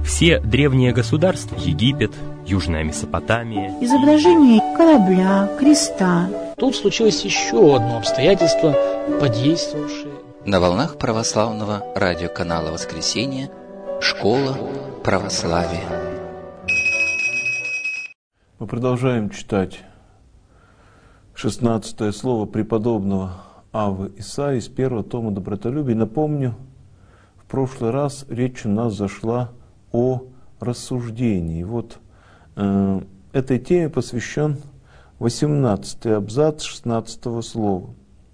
Все древние государства, Египет, Южная Месопотамия, изображение корабля, креста. Тут случилось еще одно обстоятельство, подействовавшее. На волнах православного радиоканала «Воскресенье» «Школа православия». Мы продолжаем читать 16 слово преподобного Аввы Исаии из первого тома «Добротолюбие». Напомню, в прошлый раз речь у нас зашла о рассуждении. Вот этой теме посвящен 18-й абзац 16 слова.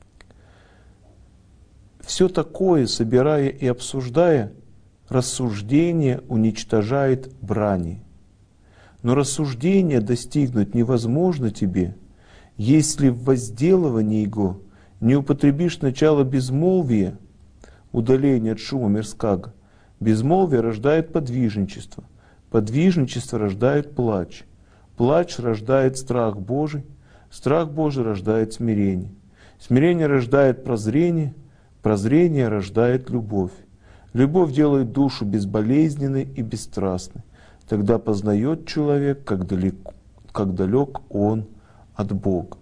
Все такое, собирая и обсуждая, рассуждение уничтожает брани. Но рассуждение достигнуть невозможно тебе, если в возделывании его не употребишь начало безмолвия, удаление от шума мирского. Безмолвие рождает подвижничество, подвижничество рождает плач, плач рождает страх Божий, страх Божий рождает смирение, смирение рождает прозрение, прозрение рождает любовь, любовь делает душу безболезненной и бесстрастной. Тогда познает человек, как далек он от Бога.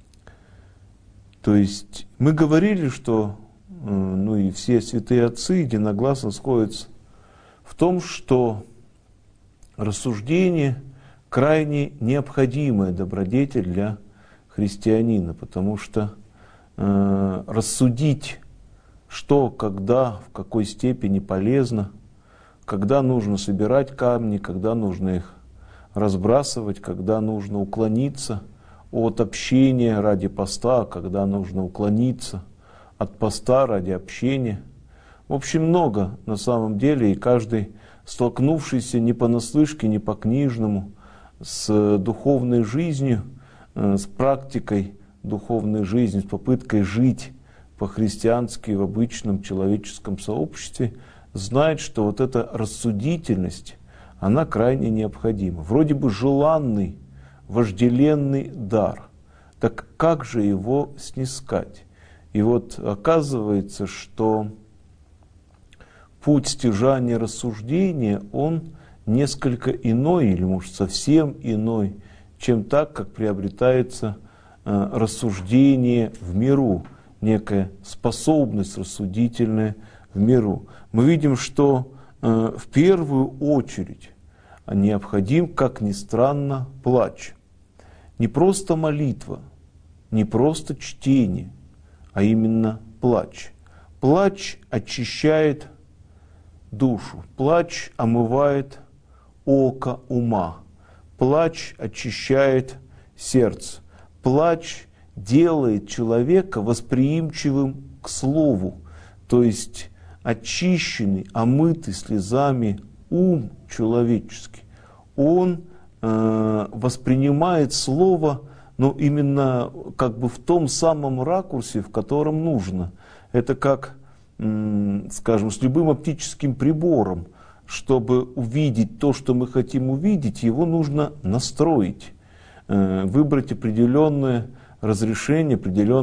То есть мы говорили, что и все святые отцы единогласно сходятся в том, что рассуждение крайне необходимая добродетель для христианина, потому что рассудить, что, когда, в какой степени полезно, когда нужно собирать камни, когда нужно их разбрасывать, когда нужно уклониться от общения ради поста, когда нужно уклониться от поста ради общения. В общем, много на самом деле, и каждый, столкнувшийся не понаслышке, не по-книжному, с духовной жизнью, с практикой духовной жизни, с попыткой жить по-христиански в обычном человеческом сообществе, знает, что вот эта рассудительность, она крайне необходима. Вроде бы желанный, вожделенный дар. Так как же его снискать? И вот оказывается, что путь стяжания рассуждения, он несколько иной, или может совсем иной, чем так, как приобретается рассуждение в миру, некая способность рассудительная в миру. Мы видим, что в первую очередь необходим, как ни странно, плач. Не просто молитва, не просто чтение, а именно плач. Плач очищает душу, плач омывает око ума, плач очищает сердце, плач делает человека восприимчивым к слову, то есть очищенный, омытый слезами ум человеческий, он воспринимает слово, но именно как бы в том самом ракурсе, в котором нужно. Это как, скажем, с любым оптическим прибором. Чтобы увидеть то, что мы хотим увидеть, его нужно настроить, выбрать определенное разрешение,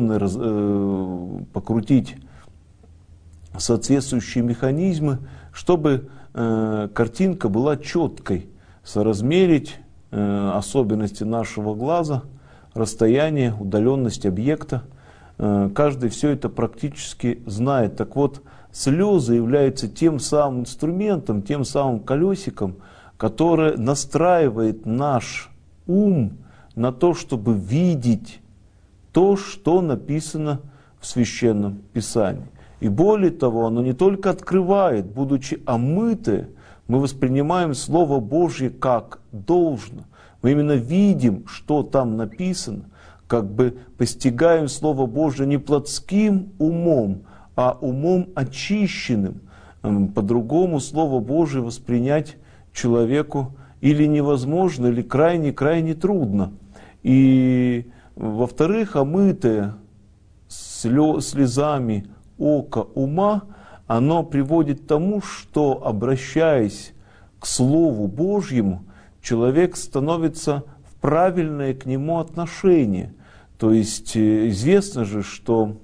покрутить соответствующие механизмы, чтобы картинка была четкой, соразмерить особенности нашего глаза, расстояние, удаленность объекта. Каждый все это практически знает. Так вот, слезы являются тем самым инструментом, тем самым колесиком, которое настраивает наш ум на то, чтобы видеть то, что написано в Священном Писании. И более того, оно не только открывает, будучи омытое, мы воспринимаем Слово Божье как должно. Мы именно видим, что там написано, как бы постигаем Слово Божье не плотским умом, а умом очищенным. По-другому Слово Божие воспринять человеку или невозможно, или крайне трудно. И, во-вторых, омытое слезами око ума, оно приводит к тому, что, обращаясь к Слову Божьему, человек становится в правильное к нему отношение. То есть известно же, что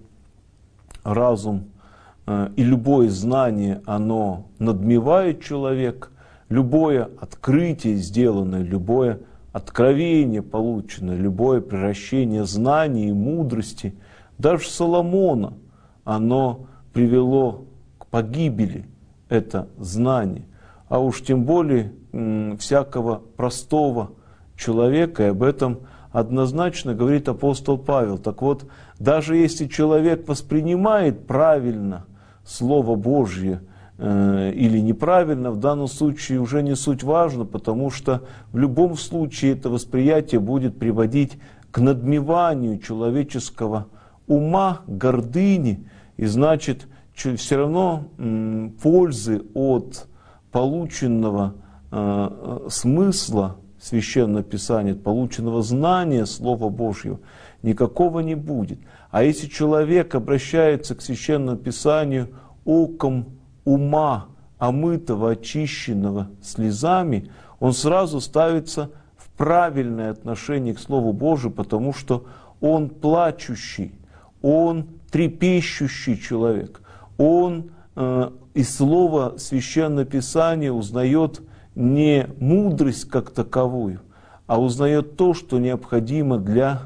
разум и любое знание, оно надмевает человека, любое открытие сделанное, любое откровение полученное, любое превращение знаний и мудрости, даже Соломона, оно привело к погибели, это знание. А уж тем более всякого простого человека, и об этом однозначно говорит апостол Павел. Так вот, даже если человек воспринимает правильно Слово Божье или неправильно, в данном случае уже не суть важно, потому что в любом случае это восприятие будет приводить к надмеванию человеческого ума, гордыни, и значит, все равно пользы от полученного смысла Священного Писания, полученного знания Слова Божьего никакого не будет. А если человек обращается к Священному Писанию оком ума, омытого, очищенного слезами, он сразу ставится в правильное отношение к Слову Божию, потому что он плачущий, он трепещущий человек, он из слова Священного Писания узнает не мудрость как таковую, а узнает то, что необходимо для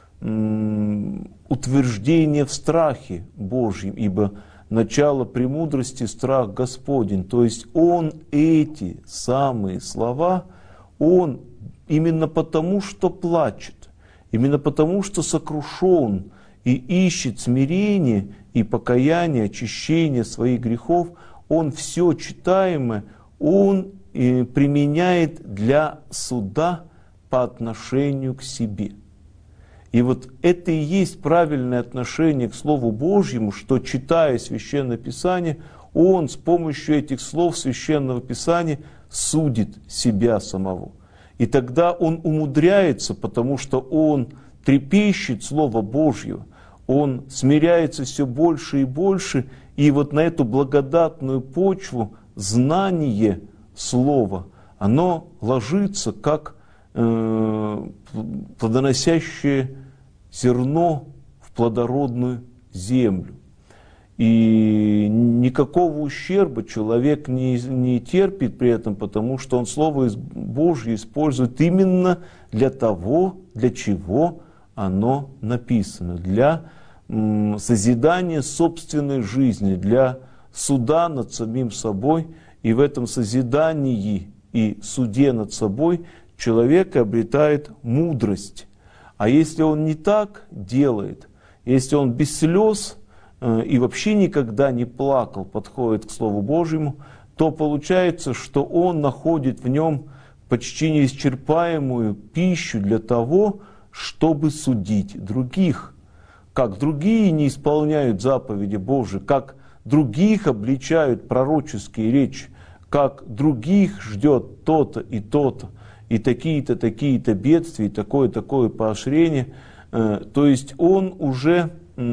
утверждения в страхе Божьем, ибо начало премудрости — страх Господень. То есть он эти самые слова, он именно потому, что плачет, именно потому, что сокрушен и ищет смирение и покаяние, очищение своих грехов, он все читаемое, он применяет для суда по отношению к себе. И вот это и есть правильное отношение к Слову Божьему, что, читая Священное Писание, он с помощью этих слов Священного Писания судит себя самого. И тогда он умудряется, потому что он трепещет Слова Божьего, он смиряется все больше и больше, и вот на эту благодатную почву знание Слова, оно ложится как плодоносящее зерно в плодородную землю. И никакого ущерба человек не терпит при этом, потому что он Слово Божье использует именно для того, для чего оно написано, для созидания собственной жизни, для суда над самим собой. И в этом созидании и суде над собой человек обретает мудрость. А если он не так делает, если он без слез и вообще никогда не плакал, подходит к Слову Божьему, то получается, что он находит в нем почти неисчерпаемую пищу для того, чтобы судить других. Как другие не исполняют заповеди Божьи, как других обличают пророческие речи, как других ждет то-то, и такие-то, такие-то бедствия, и такое-такое поощрение. То есть он уже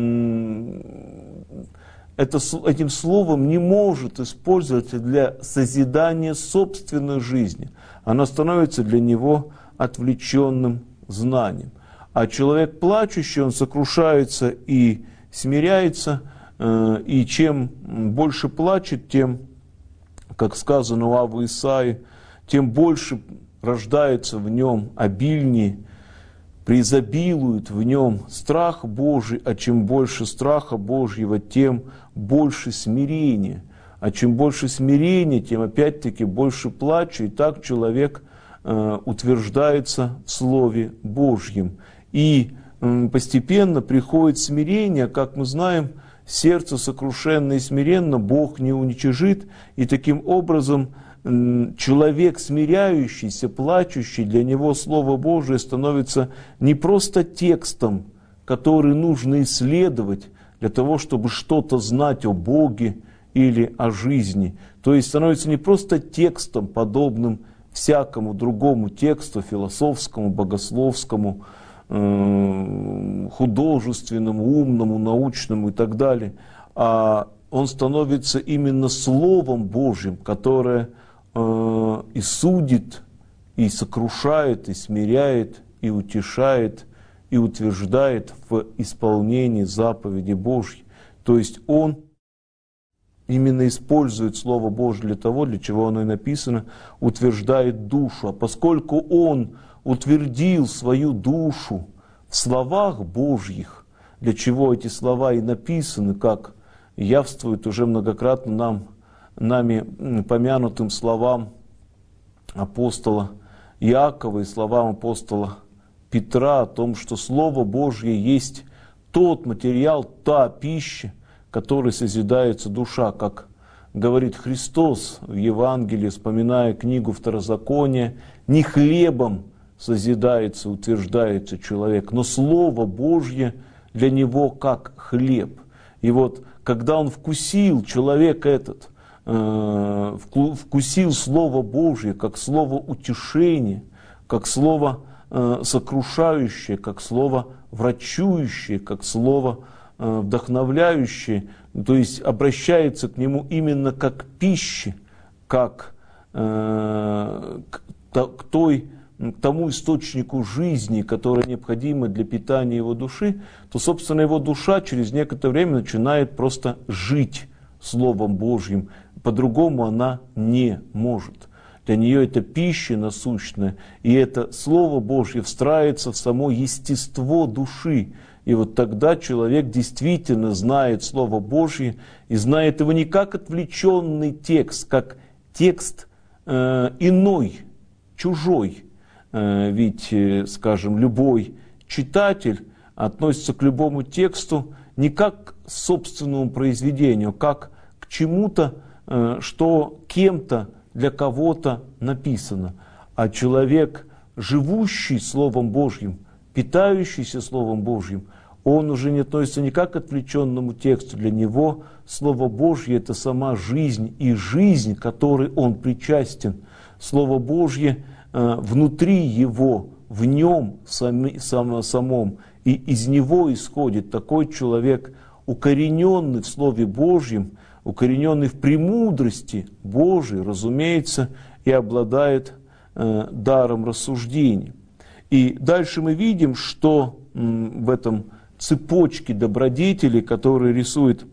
этим словом не может использоваться для созидания собственной жизни. Она становится для него отвлеченным знанием. А человек плачущий, он сокрушается и смиряется, и чем больше плачет, тем, как сказано у Авы Исаии, тем больше рождается в нем обильнее, преизобилует в нем страх Божий, а чем больше страха Божьего, тем больше смирения. А чем больше смирения, тем опять-таки больше плача, и так человек утверждается в Слове Божьем. И постепенно приходит смирение, как мы знаем, сердце сокрушенное и смиренно Бог не уничижит, и таким образом человек смиряющийся, плачущий, для него Слово Божие становится не просто текстом, который нужно исследовать для того, чтобы что-то знать о Боге или о жизни. То есть становится не просто текстом, подобным всякому другому тексту, философскому, богословскому, художественному, умному, научному и так далее, а он становится именно Словом Божьим, которое и судит, и сокрушает, и смиряет, и утешает, и утверждает в исполнении заповеди Божьей. То есть он именно использует Слово Божье для того, для чего оно и написано, утверждает душу. А поскольку он утвердил свою душу в словах Божьих, для чего эти слова и написаны, как явствует уже многократно нами помянутым словам апостола Иакова и словам апостола Петра о том, что Слово Божье есть тот материал, та пища, которой созидается душа, как говорит Христос в Евангелии, вспоминая книгу Второзакония, не хлебом созидается, утверждается человек, но Слово Божье для него как хлеб. И вот, когда он вкусил, человек этот, вкусил Слово Божье как слово утешения, как слово сокрушающее, как слово врачующее, как слово вдохновляющее, то есть обращается к нему именно как к пище, как к тому источнику жизни, который необходим для питания его души, то, собственно, его душа через некоторое время начинает просто жить Словом Божьим. По-другому она не может. Для нее это пища насущная, и это Слово Божье встраивается в само естество души. И вот тогда человек действительно знает Слово Божье, и знает его не как отвлеченный текст, как текст иной, чужой. Ведь, скажем, любой читатель относится к любому тексту не как к собственному произведению, как к чему-то, что кем-то для кого-то написано. А человек, живущий Словом Божьим, питающийся Словом Божьим, он уже не относится не как к отвлеченному тексту. Для него Слово Божье – это сама жизнь, и жизнь, к которой он причастен. Слово Божье внутри его, в нем самом, и из него исходит такой человек, укорененный в Слове Божьем, укорененный в премудрости Божией, разумеется, и обладает даром рассуждения. И дальше мы видим, что в этом цепочке добродетелей, которые рисует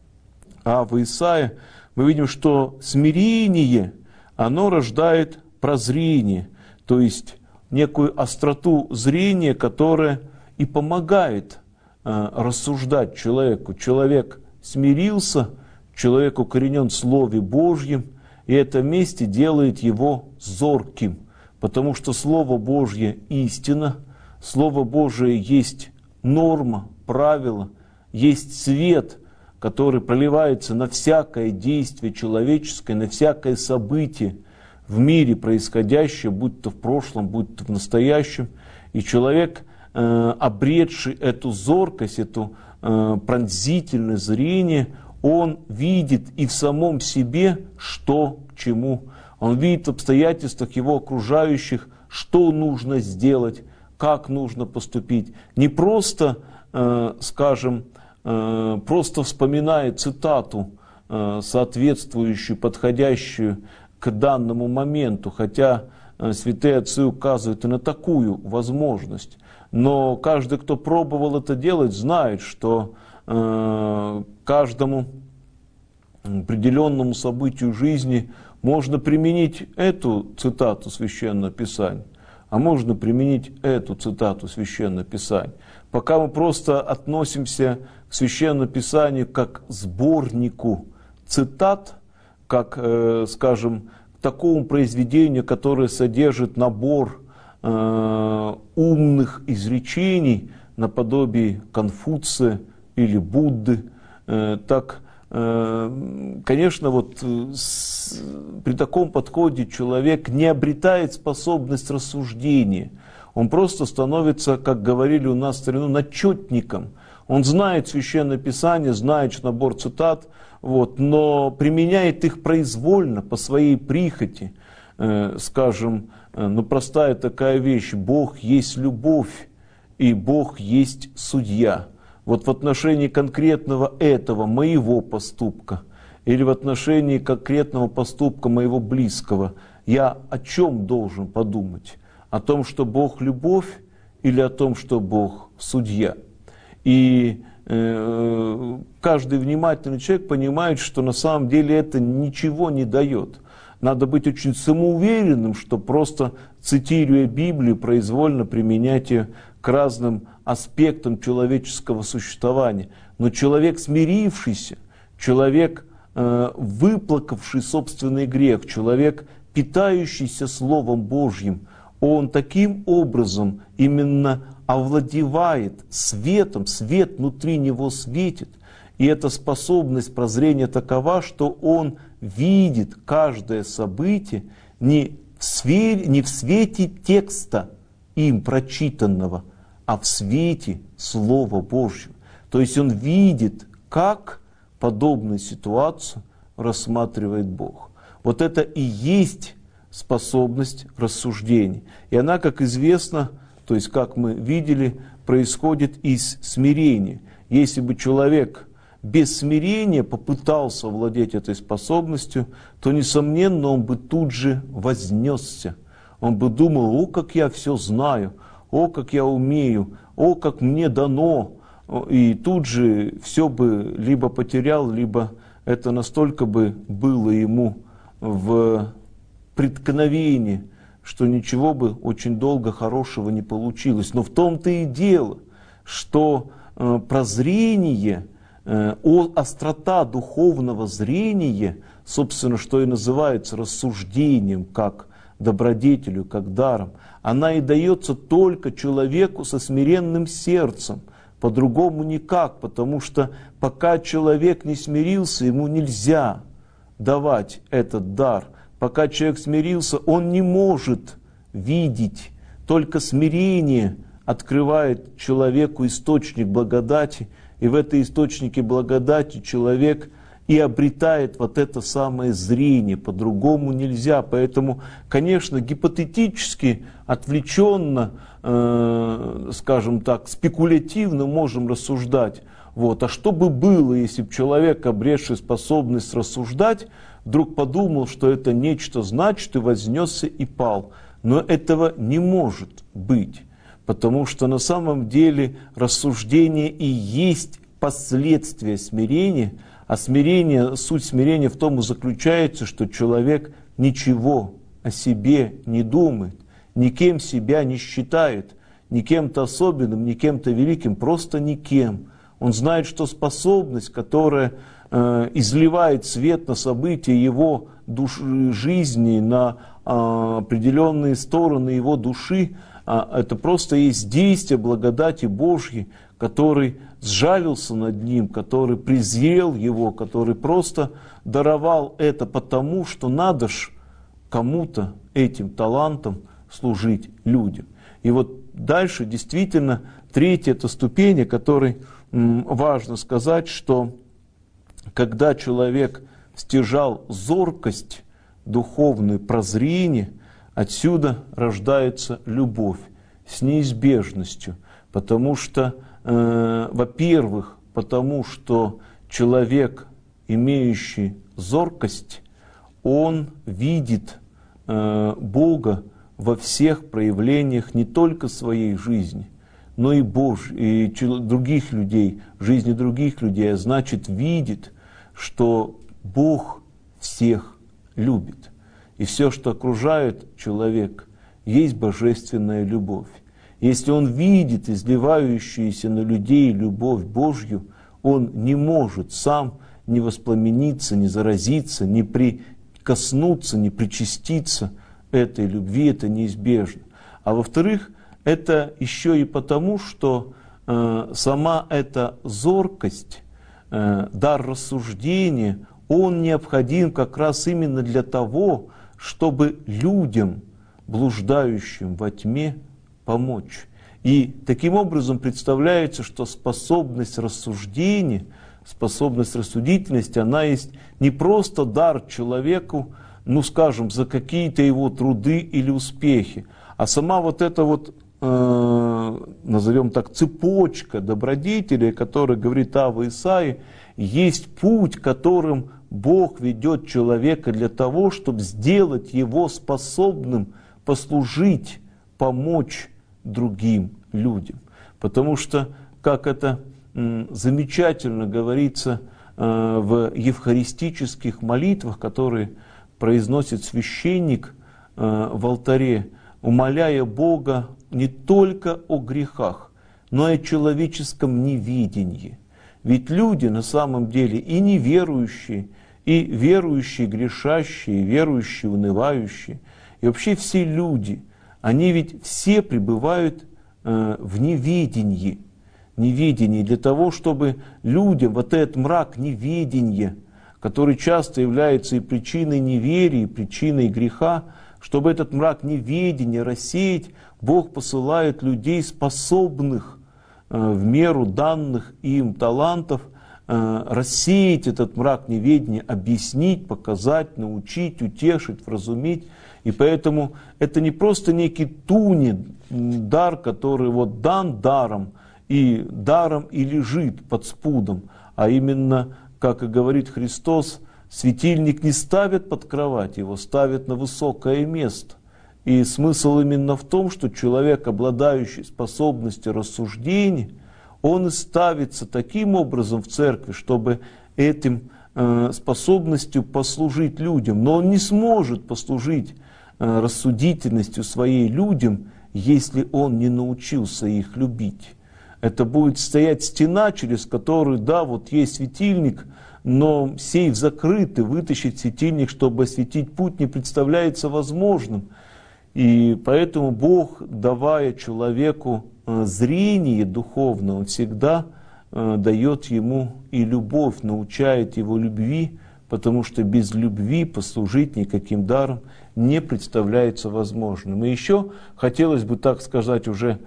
Ава Исаия, мы видим, что смирение, оно рождает прозрение, то есть некую остроту зрения, которая и помогает рассуждать человеку. Человек смирился, человек укоренен в Слове Божьем, и это вместе делает его зорким, потому что Слово Божье истина, Слово Божие есть норма, правило, есть свет, который проливается на всякое действие человеческое, на всякое событие в мире происходящее, будь то в прошлом, будь то в настоящем. И человек, обретший эту зоркость, эту пронзительное зрение, он видит и в самом себе, что к чему. Он видит в обстоятельствах его окружающих, что нужно сделать, как нужно поступить. Не просто, скажем, просто вспоминая цитату, соответствующую, подходящую к данному моменту, хотя святые отцы указывают и на такую возможность. Но каждый, кто пробовал это делать, знает, что каждому определенному событию жизни можно применить эту цитату Священного Писания, а можно применить эту цитату Священного Писания. Пока мы просто относимся к Священному Писанию как к сборнику цитат, как, скажем, к такому произведению, которое содержит набор умных изречений наподобие Конфуция или Будды, так, конечно, вот при таком подходе человек не обретает способность рассуждения. Он просто становится, как говорили у нас в старину, начетником. Он знает Священное Писание, знает набор цитат, вот, но применяет их произвольно, по своей прихоти. Скажем, ну простая такая вещь: Бог есть любовь, и Бог есть судья. Вот в отношении конкретного этого моего поступка или в отношении конкретного поступка моего близкого я о чем должен подумать? О том, что Бог любовь, или о том, что Бог судья? И каждый внимательный человек понимает, что на самом деле это ничего не дает. Надо быть очень самоуверенным, что просто цитируя Библию, произвольно применять ее к разным аспектам человеческого существования. Но человек смирившийся, человек, выплакавший собственный грех, человек, питающийся Словом Божьим, он таким образом именно овладевает светом, свет внутри него светит. И эта способность прозрения такова, что он видит каждое событие не в свете текста им прочитанного, а в свете Слова Божьего. То есть он видит, как подобную ситуацию рассматривает Бог. Вот это и есть способность рассуждений. И она, как известно, то есть, как мы видели, происходит из смирения. Если бы человек без смирения попытался владеть этой способностью, то, несомненно, он бы тут же вознесся. Он бы думал: о, как я все знаю, о, как я умею, о, как мне дано. И тут же все бы либо потерял, либо это настолько бы было ему в преткновении, что ничего бы очень долго хорошего не получилось. Но в том-то и дело, что прозрение, острота духовного зрения, собственно, что и называется рассуждением, как добродетелю, как даром, она и дается только человеку со смиренным сердцем. По-другому никак, потому что пока человек не смирился, ему нельзя давать этот дар. Пока человек смирился, он не может видеть. Только смирение открывает человеку источник благодати, и в этой источнике благодати человек и обретает вот это самое зрение. По-другому нельзя. Поэтому, конечно, гипотетически, отвлеченно, скажем так, спекулятивно можем рассуждать. Вот. А что бы было, если бы человек, обретший способность рассуждать, вдруг подумал, что это нечто значит, и вознесся и пал. Но этого не может быть, потому что на самом деле рассуждение и есть последствие смирения, а смирение, суть смирения в том и заключается, что человек ничего о себе не думает, никем себя не считает, ни кем-то особенным, ни кем-то великим, просто никем. Он знает, что способность, которая изливает свет на события его жизни, на определенные стороны его души, это просто есть действие благодати Божьей, который сжалился над ним, который презрел его, который просто даровал это потому, что надо ж кому-то этим талантом служить людям. И вот дальше действительно третья это ступень, о которой важно сказать, что когда человек стяжал зоркость, духовное прозрение, отсюда рождается любовь с неизбежностью, потому что, во-первых, потому что человек, имеющий зоркость, он видит Бога во всех проявлениях не только своей жизни, но и и других людей, жизни других людей, а значит видит, что Бог всех любит. И все, что окружает человека, есть божественная любовь. Если он видит изливающуюся на людей любовь Божью, он не может сам не воспламениться, не заразиться, не прикоснуться, не причаститься этой любви, это неизбежно. А во-вторых, это еще и потому, что сама эта зоркость, дар рассуждения, он необходим как раз именно для того, чтобы людям, блуждающим во тьме, помочь. И таким образом представляется, что способность рассуждения, способность рассудительности, она есть не просто дар человеку, ну скажем, за какие-то его труды или успехи, а сама вот эта вот, назовем так, цепочка добродетелей, которая говорит Ава Исаия, есть путь, которым Бог ведет человека для того, чтобы сделать его способным послужить, помочь другим людям. Потому что, как это замечательно говорится в евхаристических молитвах, которые произносит священник в алтаре, умоляя Бога не только о грехах, но и о человеческом невидении. Ведь люди на самом деле и неверующие, и верующие грешащие, и верующие унывающие, и вообще все люди, они ведь все пребывают в неведении. Неведении для того, чтобы людям вот этот мрак неведения, который часто является и причиной неверия, и причиной греха, чтобы этот мрак неведения рассеять, Бог посылает людей, способных в меру данных им талантов рассеять этот мрак неведения, объяснить, показать, научить, утешить, вразумить. И поэтому это не просто некий тунин, дар, который вот дан даром и лежит под спудом, а именно, как и говорит Христос, светильник не ставят под кровать, его ставят на высокое место. И смысл именно в том, что человек, обладающий способностью рассуждения, он и ставится таким образом в церкви, чтобы этим способностью послужить людям. Но он не сможет послужить рассудительностью своей людям, если он не научился их любить. Это будет стоять стена, через которую, да, вот есть светильник, но сейф закрыт, и вытащить светильник, чтобы осветить путь, не представляется возможным. И поэтому Бог, давая человеку зрение духовное, Он всегда дает ему и любовь, научает его любви, потому что без любви послужить никаким даром не представляется возможным. И еще хотелось бы, так сказать, уже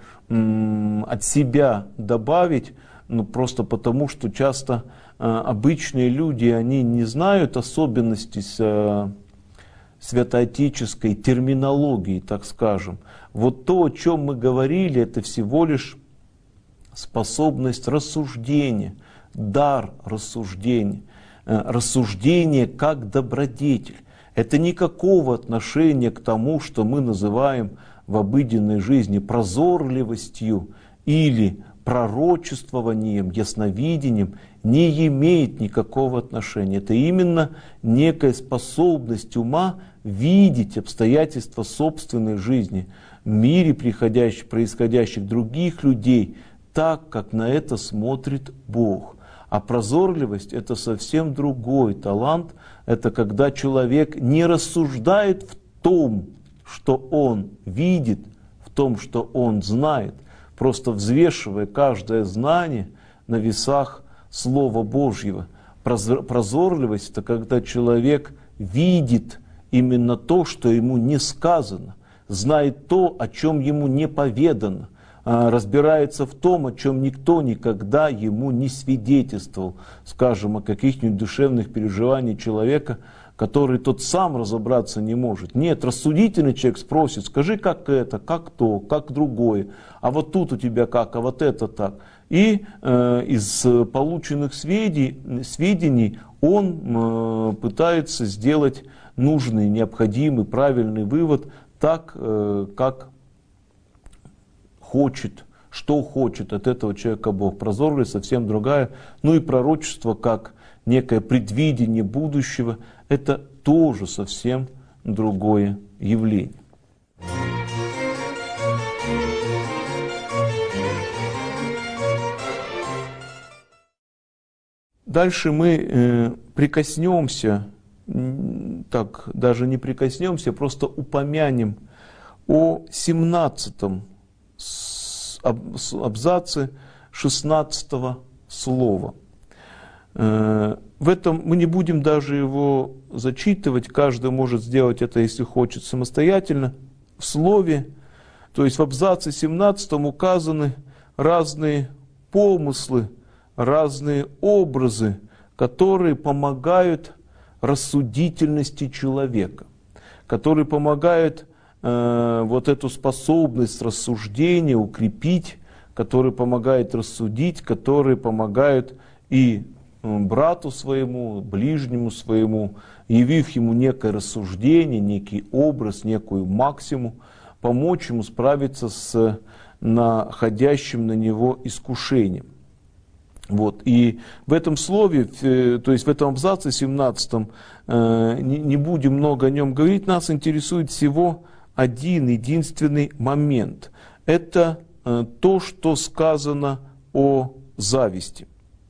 от себя добавить, просто потому, что часто обычные люди, они не знают особенностей святоотеческой терминологии, так скажем. Вот то, о чем мы говорили, это всего лишь способность рассуждения, дар рассуждения, рассуждение как добродетель. Это никакого отношения к тому, что мы называем в обыденной жизни прозорливостью или пророчествованием, ясновидением, не имеет никакого отношения. Это именно некая способность ума видеть обстоятельства собственной жизни, в мире происходящих других людей, так, как на это смотрит Бог. А прозорливость – это совсем другой талант. Это когда человек не рассуждает в том, что он видит, в том, что он знает, просто взвешивая каждое знание на весах Слова Божьего. Прозорливость – это когда человек видит именно то, что ему не сказано, знает то, о чем ему не поведано, разбирается в том, о чем никто никогда ему не свидетельствовал, скажем, о каких-нибудь душевных переживаниях человека, который тот сам разобраться не может. Нет, рассудительный человек спросит: скажи, как это, как то, как другое, а вот тут у тебя как, а вот это так. И из полученных сведений он пытается сделать нужный, необходимый, правильный вывод так, как хочет, что хочет от этого человека Бог. Прозорливость совсем другая. Ну и пророчество, как некое предвидение будущего, это тоже совсем другое явление. Дальше мы прикоснемся, так даже не прикоснемся, просто упомянем о 17-м абзаце 16-го слова. В этом мы не будем даже его зачитывать, каждый может сделать это, если хочет, самостоятельно. В слове, то есть в абзаце 17 указаны разные помыслы, разные образы, которые помогают рассудительности человека, которые помогают вот эту способность рассуждения укрепить, которые помогают рассудить, которые помогают и брату своему, ближнему своему, явив ему некое рассуждение, некий образ, некую максимум, помочь ему справиться с находящим на него искушением. Вот. И в этом слове, то есть в этом абзаце 17, не будем много о нем говорить, нас интересует всего один единственный момент. Это то, что сказано о зависти.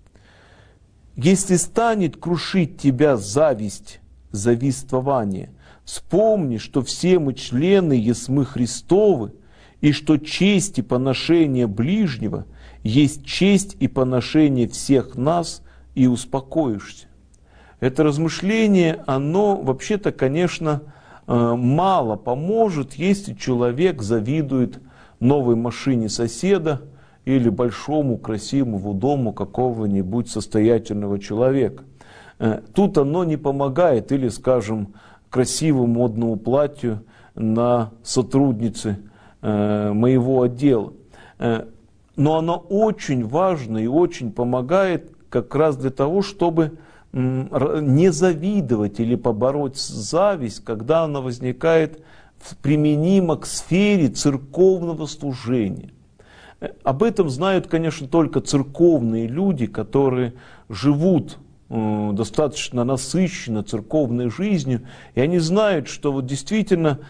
Если станет крушить тебя зависть, завистование, вспомни, что все мы члены есмы Христовы, и что честь и поношение ближнего есть честь и поношение всех нас, и успокоишься. Это размышление, оно вообще-то, конечно, мало поможет, если человек завидует новой машине соседа или большому красивому дому какого-нибудь состоятельного человека. Тут оно не помогает, или, скажем, красивому модному платью на сотруднице моего отдела. Но оно очень важно и очень помогает как раз для того, чтобы не завидовать или побороть зависть, когда она возникает применима к сфере церковного служения. Об этом знают, конечно, только церковные люди, которые живут достаточно насыщенно церковной жизнью, и они знают, что вот действительно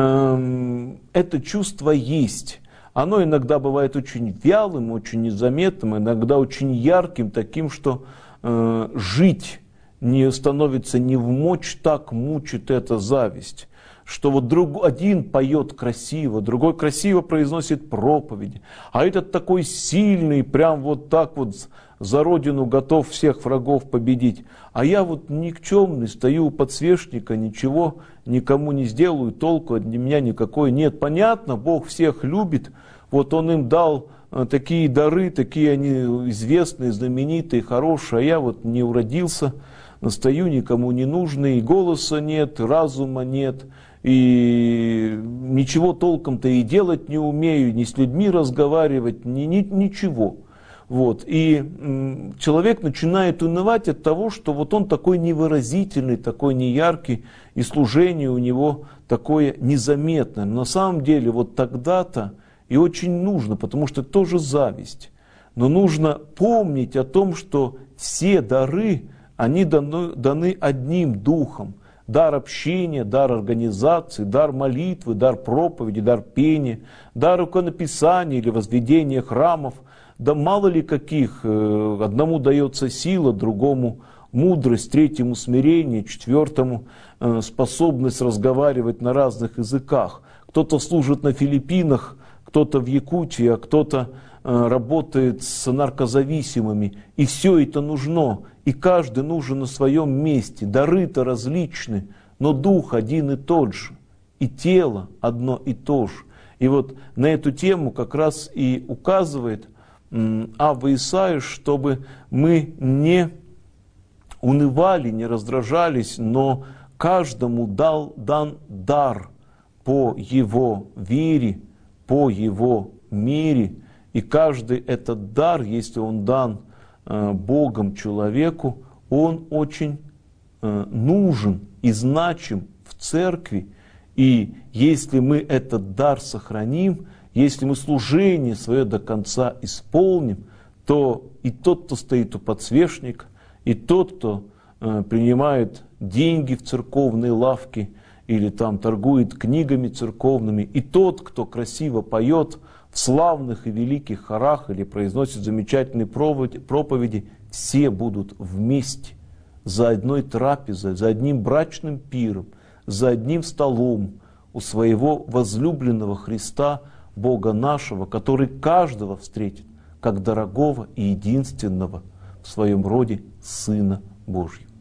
это чувство есть. Оно иногда бывает очень вялым, очень незаметным, иногда очень ярким, таким, что жить не становится не в мочь, так мучит эта зависть. Что вот один поет красиво, другой красиво произносит проповеди, а этот такой сильный, прям вот так вот за родину готов всех врагов победить. А я вот никчемный, стою у подсвечника, ничего никому не сделаю, толку от меня никакой нет. Понятно, Бог всех любит, вот Он им дал такие дары, такие они известные, знаменитые, хорошие, а я вот не уродился, стою никому не нужный, и голоса нет, разума нет, и ничего толком-то и делать не умею, ни с людьми разговаривать, ничего. Вот. И человек начинает унывать от того, что вот он такой невыразительный, такой неяркий, и служение у него такое незаметное. Но на самом деле вот тогда-то и очень нужно, потому что это тоже зависть. Но нужно помнить о том, что все дары, они даны одним духом. Дар общения, дар организации, дар молитвы, дар проповеди, дар пения, дар иконописания или возведения храмов. Да мало ли каких, одному дается сила, другому мудрость, третьему смирение, четвертому способность разговаривать на разных языках. Кто-то служит на Филиппинах, кто-то в Якутии, а кто-то работает с наркозависимыми. И все это нужно, и каждый нужен на своем месте. Дары-то различны, но дух один и тот же, и тело одно и то же. И вот на эту тему как раз и указывает Авва Исаия, чтобы мы не унывали, не раздражались, но каждому дан дар по его вере, по его мере. И каждый этот дар, если он дан Богом человеку, он очень нужен и значим в церкви. И если мы этот дар сохраним, если мы служение свое до конца исполним, то и тот, кто стоит у подсвечника, и тот, кто принимает деньги в церковные лавки или там торгует книгами церковными, и тот, кто красиво поет в славных и великих хорах или произносит замечательные проповеди, все будут вместе, за одной трапезой, за одним брачным пиром, за одним столом у своего возлюбленного Христа, Бога нашего, который каждого встретит как дорогого и единственного в своем роде Сына Божьего.